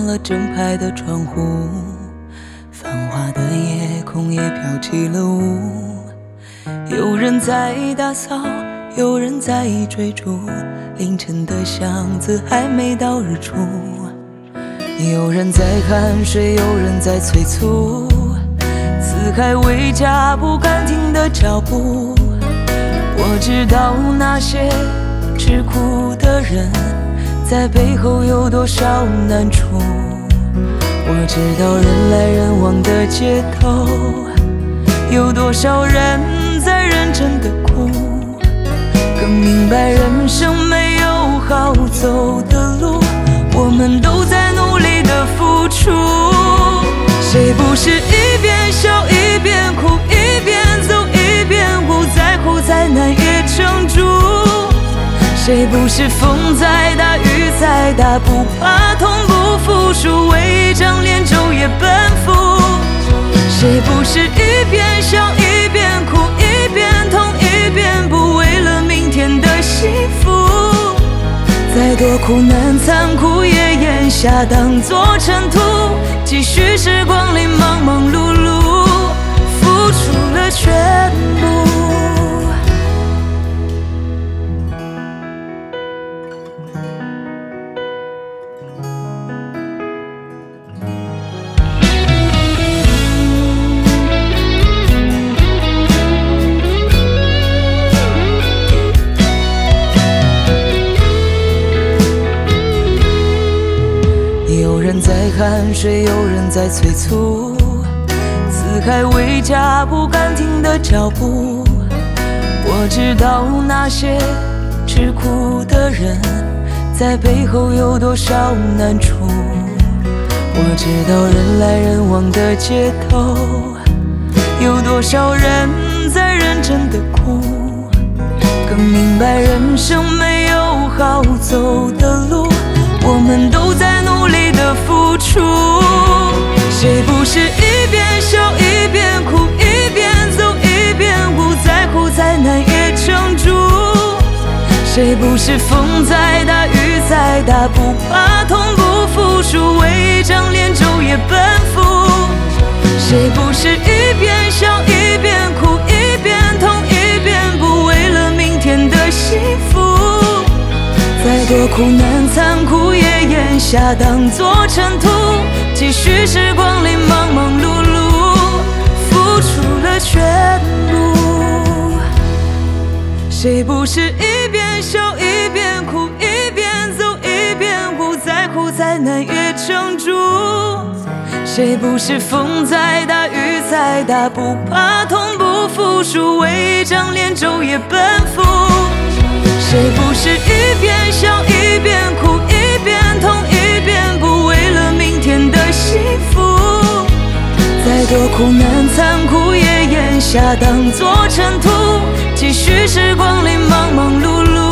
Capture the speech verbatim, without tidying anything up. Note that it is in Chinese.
了整排的窗户，繁华的夜空也飘起了雾。有人在打扫，有人在追逐，凌晨的巷子还没到日出。有人在看水，有人在催促，四海为家不敢停的脚步。我知道那些吃苦的人在背后有多少难处，我知道人来人往的街头有多少人在认真的哭，更明白人生没有好走的路，我们都在努力的付出。谁不是一边笑一边哭，一边走一边不在乎再难也撑住？谁不是风再大雨再大不怕痛不服输，为一张脸昼夜奔赴？谁不是一边笑一边哭，一边痛一边不，为了明天的幸福？再多苦难残酷也咽下当作尘土，继续时光里忙忙碌碌，付出了全部。有人在看水，有人在催促，四海为家不敢停的脚步。我知道那些吃苦的人在背后有多少难处，我知道人来人往的街头有多少人在认真的哭，更明白人生没有好走的路，我们都在努力的付出。谁不是一边笑一边哭，一边走一边不在乎再难也撑住？谁不是风再大雨再大不怕痛不服输，为一张脸昼夜奔赴？谁不是一边笑一边哭，一边痛一边不，为了明天的幸福？再多苦难残酷也咽下当作尘土，继续时光里忙忙碌碌，付出了全部。谁不是一边笑一边哭，一边走一边不在乎再难也撑住？谁不是风再大雨再大不怕痛不服输，为一张脸昼夜奔赴？谁不是一边笑一边哭，一边痛一边不，为了明天的幸福？再多苦难残酷也咽下当作尘土，继续时光里忙忙碌碌，